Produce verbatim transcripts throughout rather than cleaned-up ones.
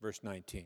verse nineteen.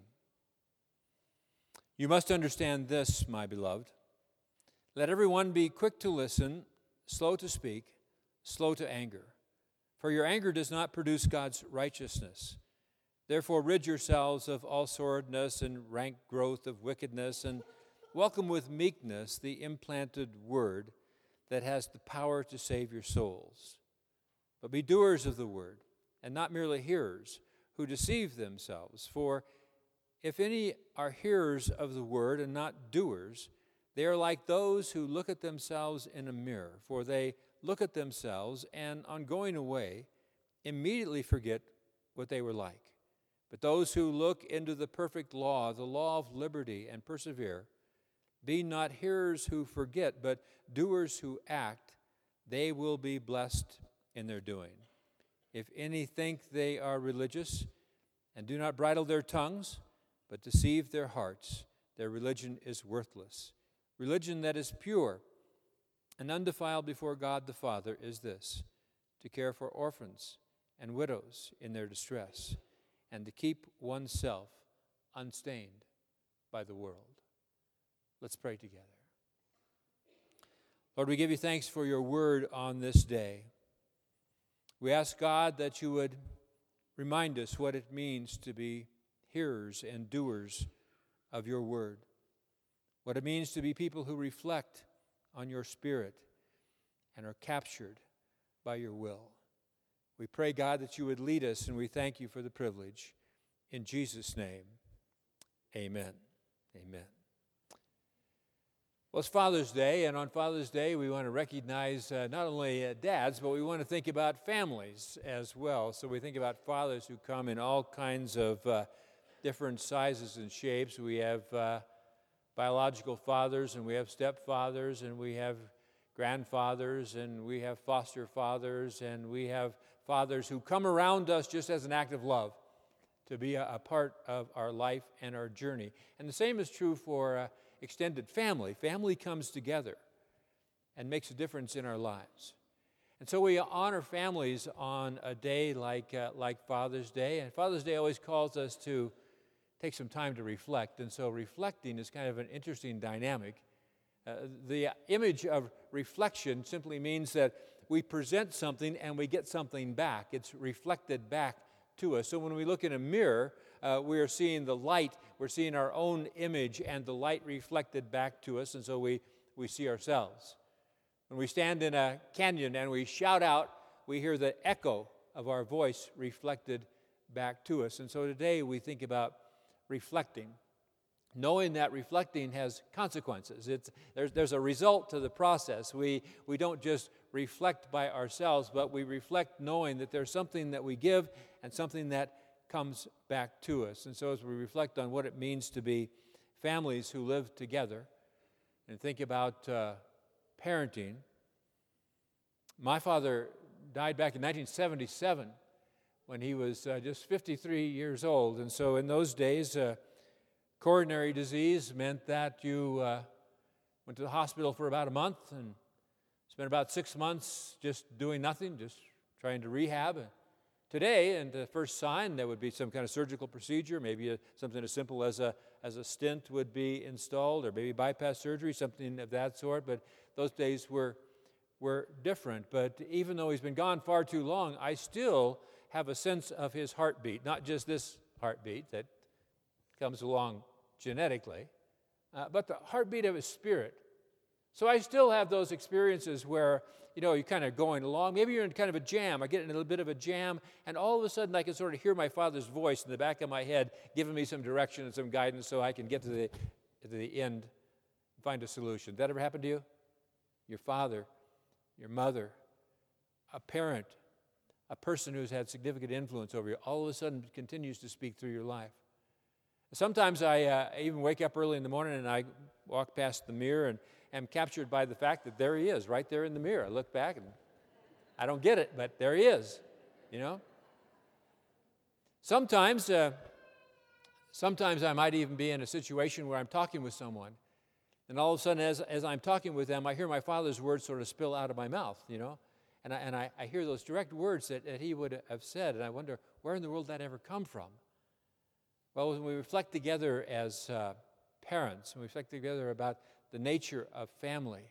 You must understand this, my beloved. Let everyone be quick to listen, slow to speak, slow to anger. For your anger does not produce God's righteousness. Therefore rid yourselves of all sordidness and rank growth of wickedness, and welcome with meekness the implanted word that has the power to save your souls. But be doers of the word, and not merely hearers, who deceive themselves. For if any are hearers of the word and not doers, they are like those who look at themselves in a mirror. For they look at themselves, and on going away, immediately forget what they were like. But those who look into the perfect law, the law of liberty, and persevere, be not hearers who forget, but doers who act, they will be blessed in their doing. If any think they are religious and do not bridle their tongues, but deceive their hearts, their religion is worthless. Religion that is pure and undefiled before God the Father is this: to care for orphans and widows in their distress, and to keep oneself unstained by the world. Let's pray together. Lord, we give you thanks for your word on this day. We ask, God, that you would remind us what it means to be hearers and doers of your word, what it means to be people who reflect on your Spirit and are captured by your will. We pray, God, that you would lead us, and we thank you for the privilege. In Jesus' name, amen. Amen. Well, it's Father's Day, and on Father's Day, we want to recognize uh, not only uh, dads, but we want to think about families as well. So we think about fathers who come in all kinds of uh, different sizes and shapes. We have uh, biological fathers, and we have stepfathers, and we have grandfathers, and we have foster fathers, and we have fathers who come around us just as an act of love to be a, a part of our life and our journey. And the same is true for uh, extended family. Family comes together and makes a difference in our lives. And so we honor families on a day like uh, like Father's Day. And Father's Day always calls us to take some time to reflect. And so reflecting is kind of an interesting dynamic. Uh, the image of reflection simply means that we present something and we get something back. It's reflected back to us. So when we look in a mirror, uh, we are seeing the light. We're seeing our own image and the light reflected back to us, and so we, we see ourselves. When we stand in a canyon and we shout out, we hear the echo of our voice reflected back to us. And so today we think about reflecting, knowing that reflecting has consequences. It's, there's, there's a result to the process. We, we don't just reflect by ourselves, but we reflect knowing that there's something that we give and something that comes back to us. And so as we reflect on what it means to be families who live together and think about uh, parenting, my father died back in nineteen seventy-seven when he was uh, just fifty-three years old. And so in those days, uh, coronary disease meant that you uh, went to the hospital for about a month and spent about six months just doing nothing, just trying to rehab. Today, and the first sign, there would be some kind of surgical procedure, maybe a, something as simple as a as a stent would be installed, or maybe bypass surgery, something of that sort. But those days were were different. But even though he's been gone far too long, I still have a sense of his heartbeat, not just this heartbeat that comes along genetically, uh, but the heartbeat of his spirit. So I still have those experiences where, you know, you're kind of going along. Maybe you're in kind of a jam. I get in a little bit of a jam, and all of a sudden I can sort of hear my father's voice in the back of my head giving me some direction and some guidance so I can get to the, to the end and find a solution. Did that ever happen to you? Your father, your mother, a parent, a person who's had significant influence over you, all of a sudden continues to speak through your life. Sometimes I uh, even wake up early in the morning and I walk past the mirror and am captured by the fact that there he is, right there in the mirror. I look back and I don't get it, but there he is, you know. Sometimes, uh, sometimes I might even be in a situation where I'm talking with someone, and all of a sudden, as, as I'm talking with them, I hear my father's words sort of spill out of my mouth, you know. And I, and I, I hear those direct words that, that he would have said, and I wonder, where in the world did that ever come from? Well, when we reflect together as uh, parents, and we reflect together about the nature of family,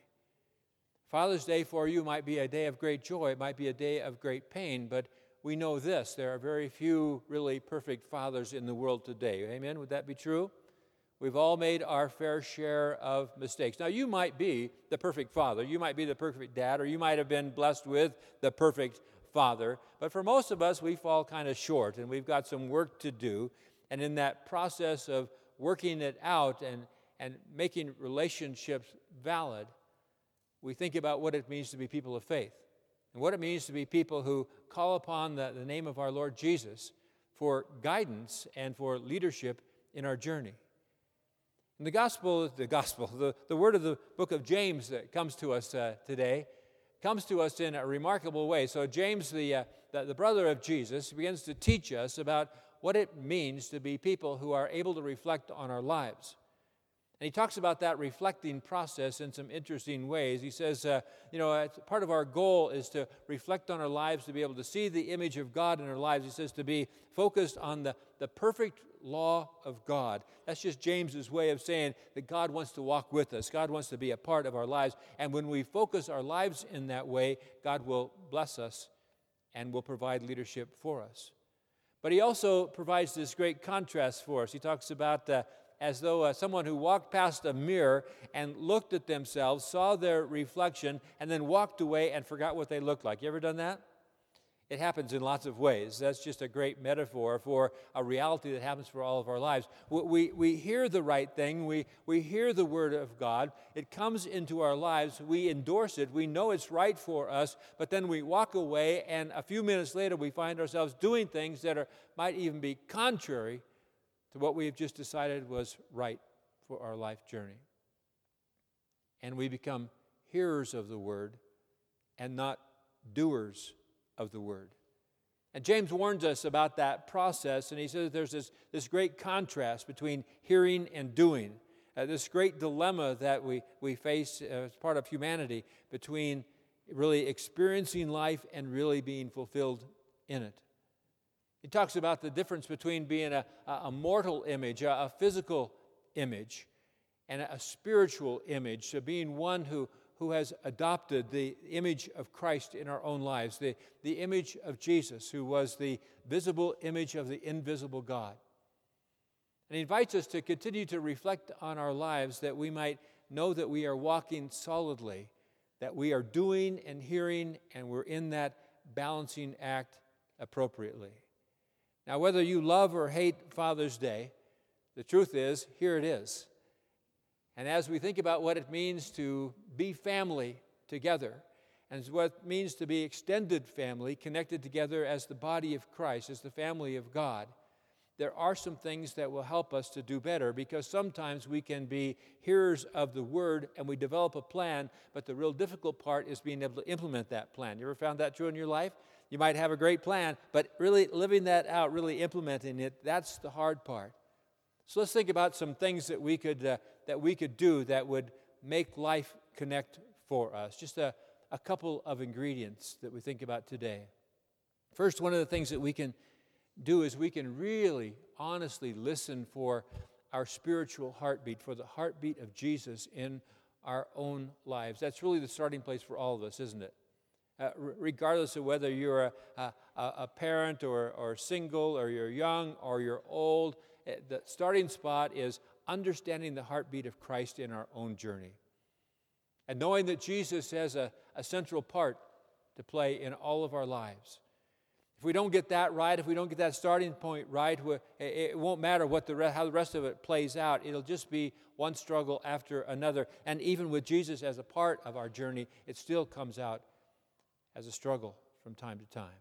Father's Day for you might be a day of great joy, it might be a day of great pain, but we know this, there are very few really perfect fathers in the world today. Amen? Would that be true? We've all made our fair share of mistakes. Now, you might be the perfect father, you might be the perfect dad, or you might have been blessed with the perfect father, but for most of us, we fall kind of short, and we've got some work to do, and in that process of working it out and, and making relationships valid, we think about what it means to be people of faith and what it means to be people who call upon the, the name of our Lord Jesus for guidance and for leadership in our journey. And the gospel, the gospel, the, the word of the book of James that comes to us uh, today comes to us in a remarkable way. So James, the, uh, the, the brother of Jesus, begins to teach us about what it means to be people who are able to reflect on our lives. And he talks about that reflecting process in some interesting ways. He says, uh, you know, part of our goal is to reflect on our lives, to be able to see the image of God in our lives. He says to be focused on the, the perfect law of God. That's just James's way of saying that God wants to walk with us. God wants to be a part of our lives. And when we focus our lives in that way, God will bless us and will provide leadership for us. But he also provides this great contrast for us. He talks about uh, as though uh, someone who walked past a mirror and looked at themselves, saw their reflection, and then walked away and forgot what they looked like. You ever done that? It happens in lots of ways. That's just a great metaphor for a reality that happens for all of our lives. We, we, we hear the right thing. We, we hear the Word of God. It comes into our lives. We endorse it. We know it's right for us, but then we walk away, and a few minutes later we find ourselves doing things that are, might even be contrary to what we have just decided was right for our life journey. And we become hearers of the Word and not doers of the Word. And James warns us about that process, and he says there's this, this great contrast between hearing and doing, uh, this great dilemma that we, we face as part of humanity between really experiencing life and really being fulfilled in it. He talks about the difference between being a, a mortal image, a, a physical image, and a, a spiritual image, so being one who, who has adopted the image of Christ in our own lives, the, the image of Jesus, who was the visible image of the invisible God. And he invites us to continue to reflect on our lives that we might know that we are walking solidly, that we are doing and hearing, and we're in that balancing act appropriately. Now, whether you love or hate Father's Day, the truth is, here it is. And as we think about what it means to be family together, and what it means to be extended family, connected together as the body of Christ, as the family of God, there are some things that will help us to do better, because sometimes we can be hearers of the Word and we develop a plan, but the real difficult part is being able to implement that plan. You ever found that true in your life? You might have a great plan, but really living that out, really implementing it, that's the hard part. So let's think about some things that we could uh, that we could do that would make life connect for us. Just a, a couple of ingredients that we think about today. First, one of the things that we can do is we can really honestly listen for our spiritual heartbeat, for the heartbeat of Jesus in our own lives. That's really the starting place for all of us, isn't it? Uh, r- regardless of whether you're a, a, a parent or, or single, or you're young or you're old, the starting spot is understanding the heartbeat of Christ in our own journey. And knowing that Jesus has a, a central part to play in all of our lives. If we don't get that right, if we don't get that starting point right, it won't matter what the how the rest of it plays out. It'll just be one struggle after another. And even with Jesus as a part of our journey, it still comes out as a struggle from time to time.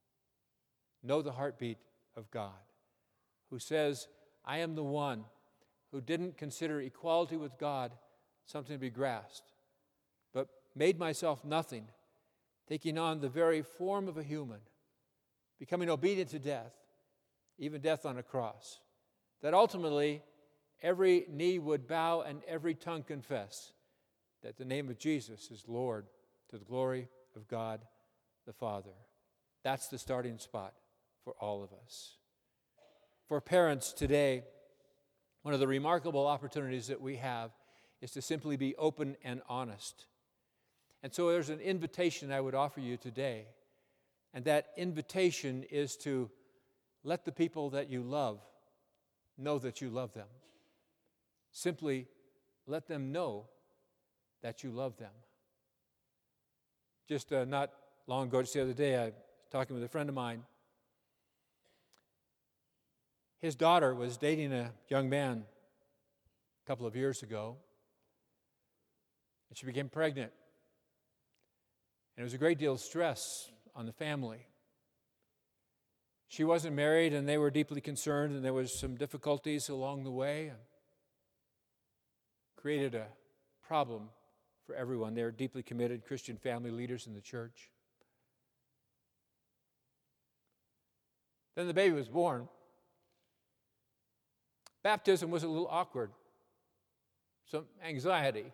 Know the heartbeat of God, who says, I am the one who didn't consider equality with God something to be grasped, but made myself nothing, taking on the very form of a human, becoming obedient to death, even death on a cross, that ultimately every knee would bow and every tongue confess that the name of Jesus is Lord, to the glory of God the Father. That's the starting spot for all of us. For parents today, one of the remarkable opportunities that we have is to simply be open and honest. And so there's an invitation I would offer you today. And that invitation is to let the people that you love know that you love them. Simply let them know that you love them. Just uh, not long ago, just the other day, I was talking with a friend of mine. His daughter was dating a young man a couple of years ago, and she became pregnant. And it was a great deal of stress on the family. She wasn't married, and they were deeply concerned, and there was some difficulties along the way, and created a problem for everyone. They were deeply committed Christian family leaders in the church. Then the baby was born. Baptism was a little awkward, some anxiety.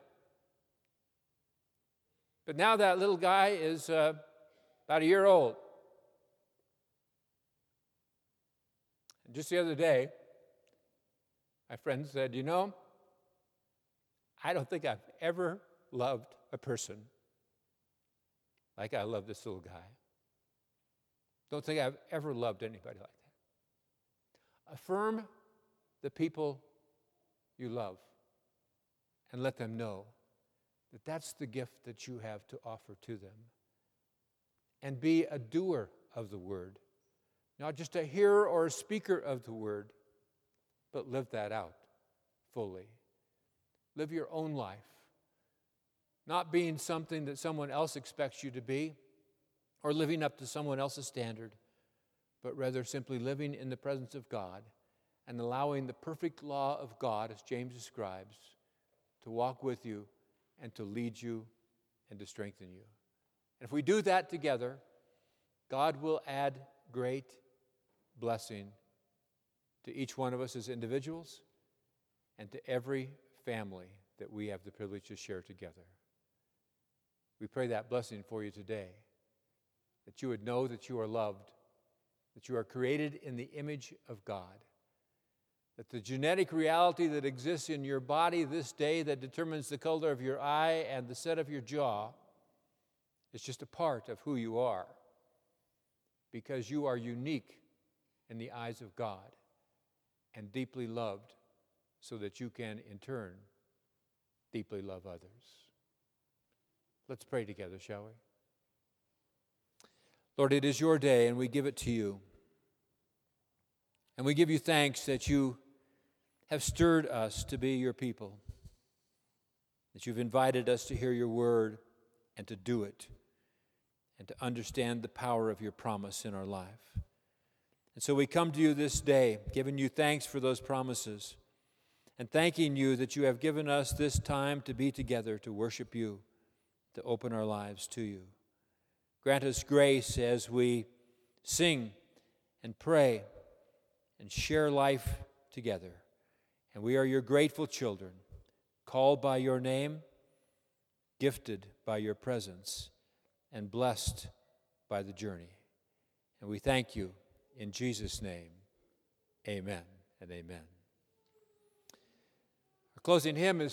But now that little guy is uh, about a year old. And just the other day, my friend said, you know, I don't think I've ever loved a person like I love this little guy. Don't think I've ever loved anybody like that. Affirm the people you love and let them know that that's the gift that you have to offer to them. And be a doer of the word, not just a hearer or a speaker of the word, but live that out fully. Live your own life, not being something that someone else expects you to be or living up to someone else's standard, but rather simply living in the presence of God and allowing the perfect law of God, as James describes, to walk with you and to lead you and to strengthen you. And if we do that together, God will add great blessing to each one of us as individuals and to every family that we have the privilege to share together. We pray that blessing for you today, that you would know that you are loved, that you are created in the image of God, that the genetic reality that exists in your body this day that determines the color of your eye and the set of your jaw is just a part of who you are, because you are unique in the eyes of God and deeply loved, so that you can, in turn, deeply love others. Let's pray together, shall we? Lord, it is your day, and we give it to you. And we give you thanks that you have stirred us to be your people, that you've invited us to hear your word and to do it, and to understand the power of your promise in our life. And so we come to you this day, giving you thanks for those promises, and thanking you that you have given us this time to be together, to worship you, to open our lives to you. Grant us grace as we sing and pray and share life together. And we are your grateful children, called by your name, gifted by your presence, and blessed by the journey. And we thank you in Jesus' name. Amen and amen. Our closing hymn is